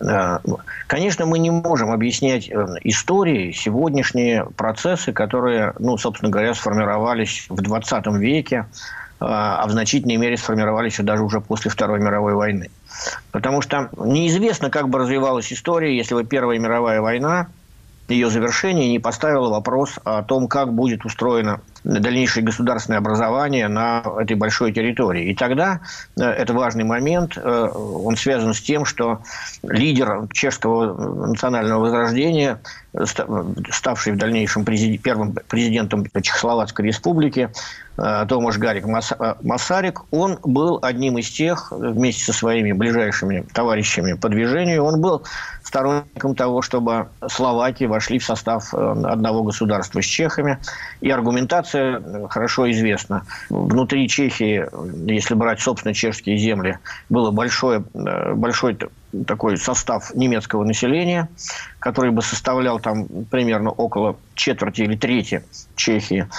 K: конечно, мы не можем объяснять историей сегодняшние процессы, которые, ну, собственно говоря, сформировались в 20 веке, а в значительной мере сформировались даже уже после Второй мировой войны. Потому что неизвестно, как бы развивалась история, если бы Первая мировая война, ее завершение, не поставило вопрос о том, как будет устроено дальнейшее государственное образование на этой большой территории. И тогда это важный момент, он связан с тем, что лидер чешского национального возрождения, ставший в дальнейшем первым президентом Чехословацкой республики, Томаш Гарик Масарик, он был одним из тех, вместе со своими ближайшими товарищами по движению, он был сторонником того, чтобы словаки вошли в состав одного государства с чехами. И аргументация хорошо известна. Внутри Чехии, если брать, собственно, чешские земли, было большой такой состав немецкого населения, который бы составлял там примерно около четверти или трети Чехии.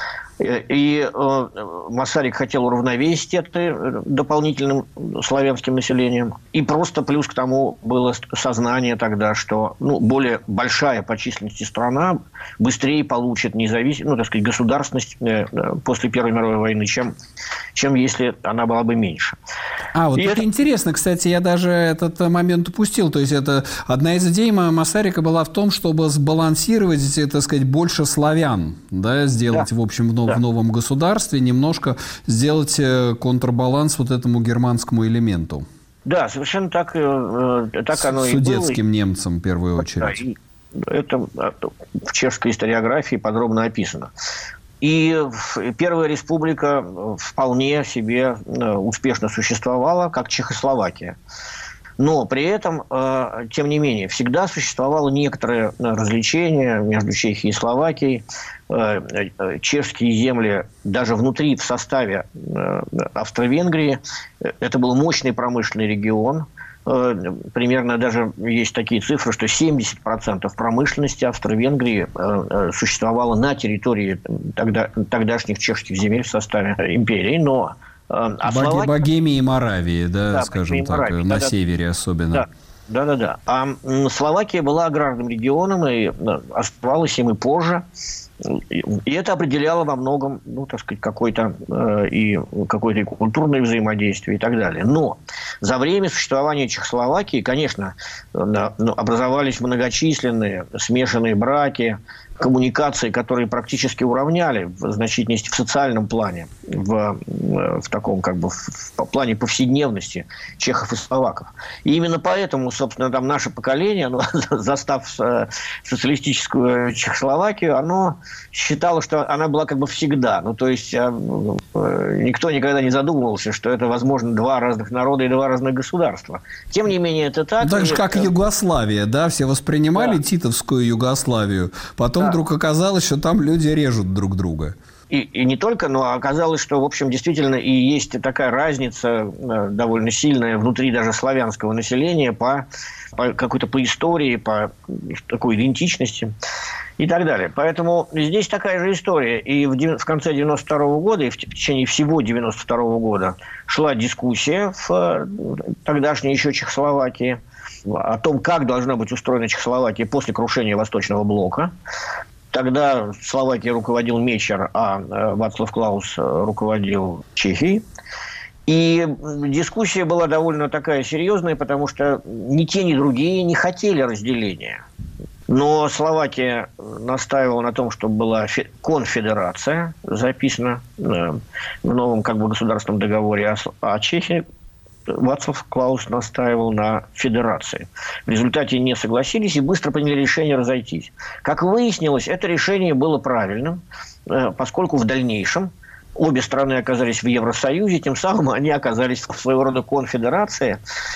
K: И Масарик хотел уравновесить это дополнительным славянским населением. И просто плюс к тому было сознание тогда, что более большая по численности страна быстрее получит независимость, так сказать, государственность после Первой мировой войны, чем если она была бы меньше.
A: Вот это интересно, кстати, я даже этот момент упустил. То есть это одна из идей Масарика была в том, чтобы сбалансировать, так сказать, больше славян, да, сделать, в общем, в новом государстве, немножко сделать контрбаланс вот этому германскому элементу.
K: Да, совершенно так оно и было.
A: Судетским немцам в первую очередь.
K: Это в чешской историографии подробно описано. И Первая республика вполне себе успешно существовала, как Чехословакия. Но при этом, тем не менее, всегда существовало некоторое различие между Чехией и Словакией. Чешские земли даже внутри, в составе Австро-Венгрии, это был мощный промышленный регион. Примерно даже есть такие цифры, что 70% промышленности Австро-Венгрии существовало на территории тогдашних чешских земель в составе империи, но
A: Богемии и Моравии, скажем так, на севере особенно.
K: Да. А Словакия была аграрным регионом и оставалась им и позже. И это определяло во многом, так сказать, какое-то культурное взаимодействие и так далее. Но за время существования Чехословакии, конечно, образовались многочисленные смешанные браки, коммуникации, которые практически уравняли в значительности в социальном плане, в таком в плане повседневности чехов и словаков. И именно поэтому, собственно, там наше поколение, застав социалистическую Чехословакию, оно считало, что она была всегда. То есть никто никогда не задумывался, что это, возможно, два разных народа и два разных государства. Тем не менее, это так.
A: Так же, как и Югославия, да? Все воспринимали титовскую Югославию. Потом вдруг оказалось, что там люди режут друг друга.
K: И не только, но оказалось, что, в общем, действительно и есть такая разница довольно сильная внутри даже славянского населения по какой-то по истории, по такой идентичности и так далее. Поэтому здесь такая же история. И в конце 92 года, и в течение всего 92 года шла дискуссия в тогдашней еще Чехословакии о том, как должна быть устроена Чехословакия после крушения Восточного блока. Тогда Словакией руководил Мечер, а Вацлав Клаус руководил Чехией. И дискуссия была довольно такая серьезная, потому что ни те, ни другие не хотели разделения. Но Словакия настаивала на том, чтобы была конфедерация, записана в новом государственном договоре, а Чехия, Вацлав Клаус настаивал на федерации. В результате не согласились и быстро приняли решение разойтись. Как выяснилось, это решение было правильным, поскольку в дальнейшем обе страны оказались в Евросоюзе, тем самым они оказались в своего рода конфедерации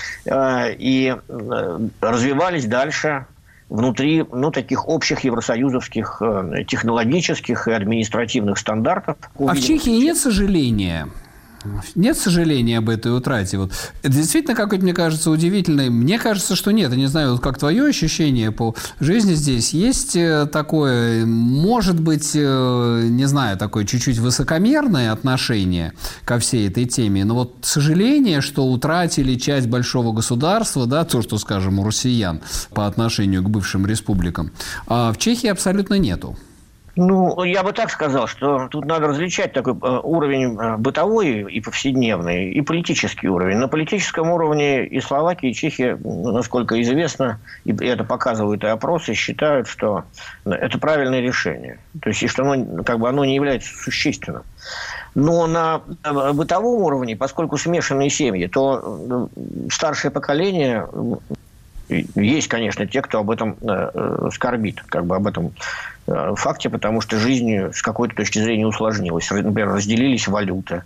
K: и развивались дальше внутри таких общих евросоюзовских технологических и административных стандартов.
A: А в Чехии нет сожаления? Нет сожаления об этой утрате? Вот. Это действительно какой-то, мне кажется, удивительный. Мне кажется, что нет. Я не знаю, как твое ощущение по жизни здесь. Есть такое, может быть, не знаю, такое чуть-чуть высокомерное отношение ко всей этой теме. Но вот сожаление, что утратили часть большого государства, да, то, что, скажем, у россиян по отношению к бывшим республикам, а в Чехии абсолютно нету.
K: Ну, я бы так сказал, что тут надо различать такой уровень бытовой и повседневный, и политический уровень. На политическом уровне и Словакия, и Чехия, насколько известно, и это показывают и опросы, считают, что это правильное решение. То есть, и что оно не является существенным. Но на бытовом уровне, поскольку смешанные семьи, то старшее поколение... Есть, конечно, те, кто об этом скорбит, об этом факте, потому что жизнь с какой-то точки зрения усложнилась. Например, разделились валюты.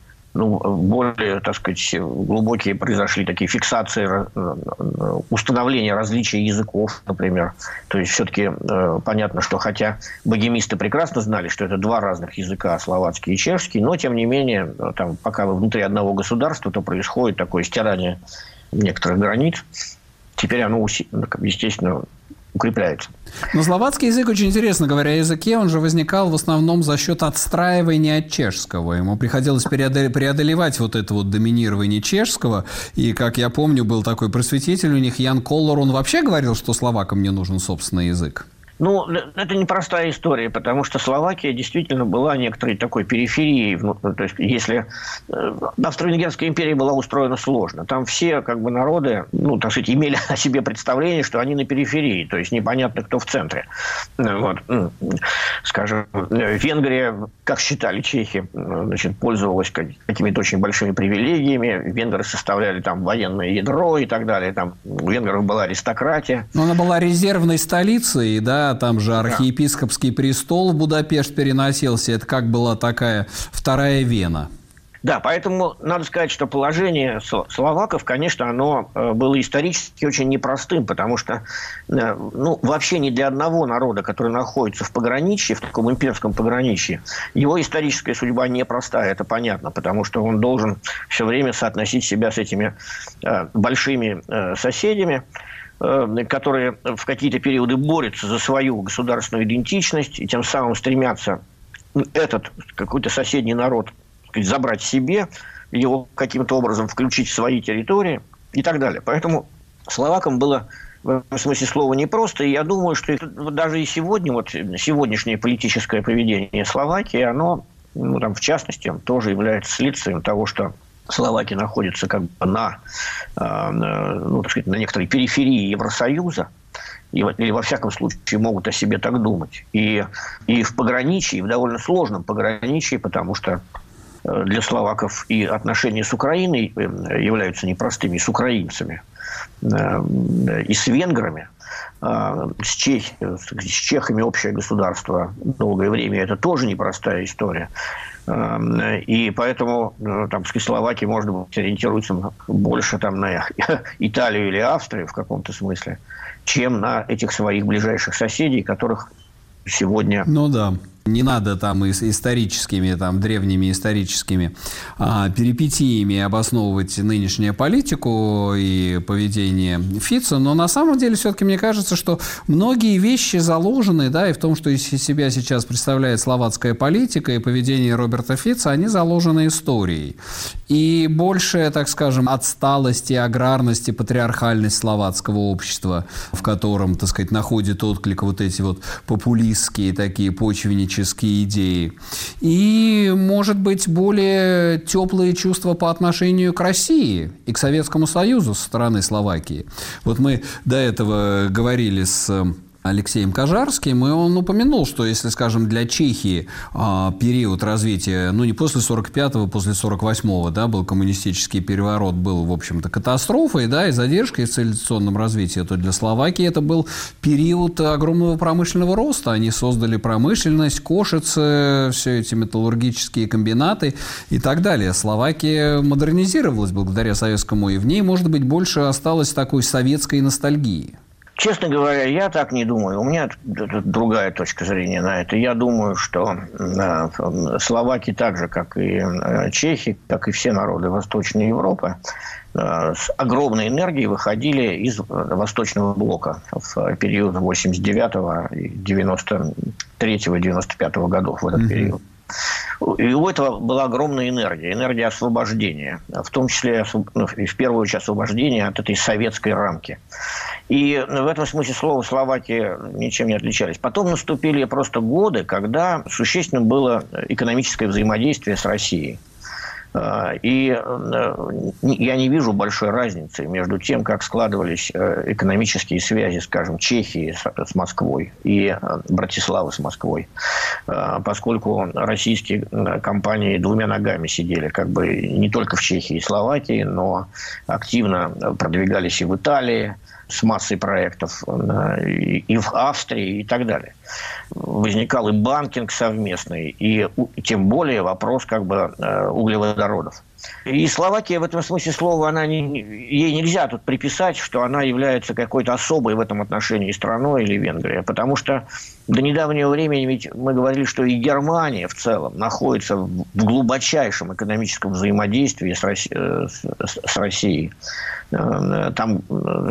K: Более, так сказать, глубокие произошли такие фиксации, установления различия языков, например. То есть, все-таки понятно, что хотя богемисты прекрасно знали, что это два разных языка, словацкий и чешский, но, тем не менее, пока вы внутри одного государства, то происходит такое стирание некоторых границ. Теперь оно, естественно, укрепляется.
A: Но словацкий язык, очень интересно говоря о языке, он же возникал в основном за счет отстраивания от чешского. Ему приходилось преодолевать вот это вот доминирование чешского. И, как я помню, был такой просветитель у них, Ян Коллор, он вообще говорил, что словакам не нужен собственный язык.
K: Это непростая история, потому что Словакия действительно была некоторой такой периферией. То есть, если Австро-Венгерская империя была устроена сложно, там все народы, так сказать, имели о себе представление, что они на периферии, то есть непонятно, кто в центре. Скажем, Венгрия, как считали чехи, пользовалась какими-то очень большими привилегиями. Венгры составляли военное ядро и так далее. Там у венгров была аристократия.
A: Но она была резервной столицей, да. Там же архиепископский престол в Будапешт переносился. Это как была такая вторая Вена.
K: Да, поэтому надо сказать, что положение словаков, конечно, оно было исторически очень непростым, потому что вообще ни для одного народа, который находится в пограничье, в таком имперском пограничье, его историческая судьба непростая, это понятно, потому что он должен все время соотносить себя с этими большими соседями, которые в какие-то периоды борются за свою государственную идентичность и тем самым стремятся этот какой-то соседний народ забрать себе, его каким-то образом включить в свои территории и так далее. Поэтому словакам было в этом смысле слова непросто. И я думаю, что даже и сегодня, сегодняшнее политическое поведение Словакии, оно, в частности, тоже является следствием того, что Словакия находится на некоторой периферии Евросоюза, или во всяком случае могут о себе так думать. И в пограничье, в довольно сложном пограничье, потому что для словаков и отношения с Украиной являются непростыми, с украинцами, и с венграми. С чехами общее государство долгое время – это тоже непростая история. И поэтому Словакия, может быть, ориентируется больше на Италию или Австрию в каком-то смысле, чем на этих своих ближайших соседей, которых сегодня
A: Не надо там историческими, там, древними историческими перипетиями обосновывать нынешнюю политику и поведение Фица, но на самом деле все-таки мне кажется, что многие вещи заложены, да, и в том, что из себя сейчас представляет словацкая политика и поведение Роберта Фица, они заложены историей. И большая, так скажем, отсталость и аграрность и патриархальность словацкого общества, в котором, так сказать, находит отклик вот эти вот популистские такие почвеннические идеи. И, может быть, более теплые чувства по отношению к России и к Советскому Союзу со стороны Словакии. Вот мы до этого говорили с Алексеем Кажарским, и он упомянул, что если, скажем, для Чехии период развития, ну, не после 45-го, после 48-го, да, был коммунистический переворот, был, в общем-то, катастрофой, да, и задержкой в цивилизационном развитии, то для Словакии это был период огромного промышленного роста. Они создали промышленность, Кошице, все эти металлургические комбинаты и так далее. Словакия модернизировалась благодаря советскому, и в ней, может быть, больше осталось такой советской ностальгии.
K: Честно говоря, я так не думаю. У меня другая точка зрения на это. Я думаю, что словаки так же, как и чехи, как и все народы Восточной Европы, с огромной энергией выходили из Восточного блока в период 89-го, 93-го, 95-го годов, в этот период. И у этого была огромная энергия освобождения, в том числе, в первую очередь, освобождения от этой советской рамки. И в этом смысле слова словаки ничем не отличались. Потом наступили просто годы, когда существенным было экономическое взаимодействие с Россией. И я не вижу большой разницы между тем, как складывались экономические связи, скажем, Чехии с Москвой и Братиславы с Москвой, поскольку российские компании двумя ногами сидели, как бы не только в Чехии и Словакии, но активно продвигались и в Италии с массой проектов, и в Австрии и так далее. Возникал и банкинг совместный, и тем более вопрос как бы углеводородов. И Словакия в этом смысле слова, ей нельзя тут приписать, что она является какой-то особой в этом отношении страной или Венгрия, потому что до недавнего времени ведь мы говорили, что и Германия в целом находится в глубочайшем экономическом взаимодействии с Россией. Там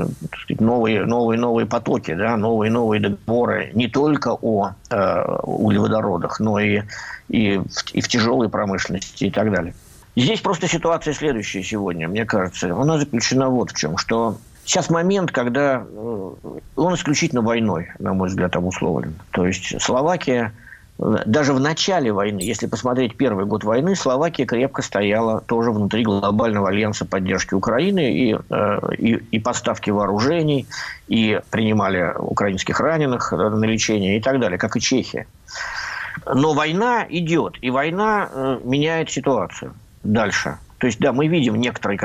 K: новые потоки, да, новые договоры не только о углеводородах, но и в тяжелой промышленности и так далее. Здесь просто ситуация следующая сегодня, мне кажется. Она заключена вот в чем, что сейчас момент, когда он исключительно войной, на мой взгляд, обусловлен. То есть Словакия, даже в начале войны, если посмотреть первый год войны, Словакия крепко стояла тоже внутри глобального альянса поддержки Украины и поставки вооружений, и принимали украинских раненых на лечение и так далее, как и Чехия. Но война идет, и война меняет ситуацию дальше. То есть, да, мы видим некоторый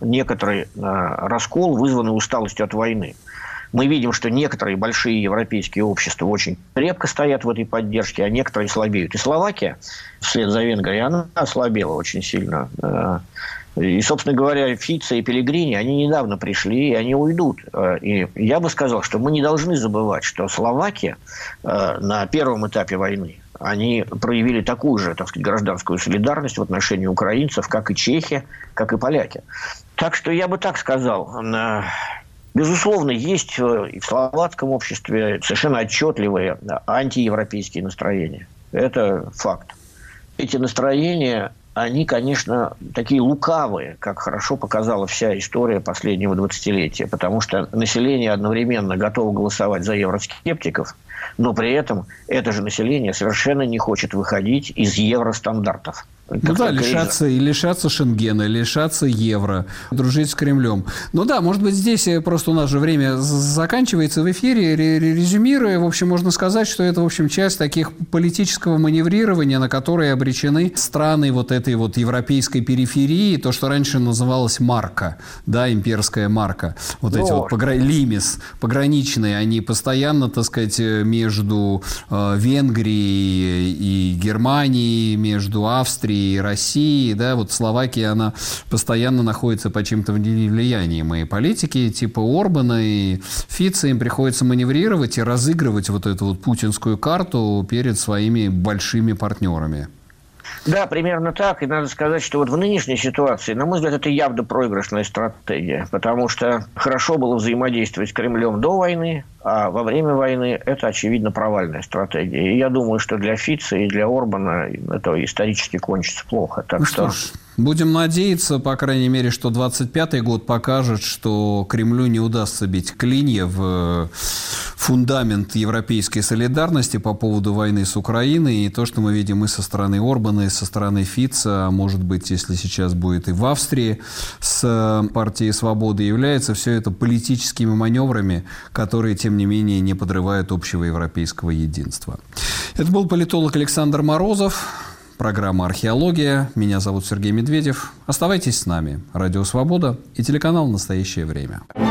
K: раскол, вызванный усталостью от войны. Мы видим, что некоторые большие европейские общества очень крепко стоят в этой поддержке, а некоторые слабеют. И Словакия, вслед за Венгрией, она ослабела очень сильно. И, собственно говоря, Фица и Пеллегрини, они недавно пришли, и они уйдут. И я бы сказал, что мы не должны забывать, что Словакия на первом этапе войны, они проявили такую же, так сказать, гражданскую солидарность в отношении украинцев, как и чехи, как и поляки. Так что я бы так сказал. Безусловно, есть и в словацком обществе совершенно отчетливые антиевропейские настроения. Это факт. Эти настроения, они, конечно, такие лукавые, как хорошо показала вся история последнего 20-летия, потому что население одновременно готово голосовать за евроскептиков, но при этом это же население совершенно не хочет выходить из евростандартов.
A: Ну да, лишаться Шенгена, лишаться евро, дружить с Кремлем. Ну да, может быть, здесь просто у нас же время заканчивается в эфире. Резюмируя, в общем, можно сказать, что это, в общем, часть таких политического маневрирования, на которые обречены страны вот этой вот европейской периферии, то, что раньше называлось марка, да, имперская марка. Вот эти вот лимис пограничные, они постоянно, так сказать, между Венгрией и Германией, между Австрией и Россией. Да, вот Словакия, она постоянно находится под чем-то влиянием. И политики типа Орбана и Фица, им приходится маневрировать и разыгрывать вот эту вот путинскую карту перед своими большими партнерами.
K: Да, примерно так. И надо сказать, что вот в нынешней ситуации, на мой взгляд, это явно проигрышная стратегия. Потому что хорошо было взаимодействовать с Кремлем до войны, а во время войны это, очевидно, провальная стратегия. И я думаю, что для Фица и для Орбана это исторически кончится плохо. Так
A: ну что ж, будем надеяться, по крайней мере, что 25-й год покажет, что Кремлю не удастся бить клинья в фундамент европейской солидарности по поводу войны с Украиной. И то, что мы видим и со стороны Орбана, и со стороны Фица, а может быть, если сейчас будет и в Австрии с партией «Свободы», является все это политическими маневрами, которые, тем не менее, не подрывают общего европейского единства. Это был политолог Александр Морозов. Программа «Археология». Меня зовут Сергей Медведев. Оставайтесь с нами. Радио «Свобода» и телеканал «Настоящее время».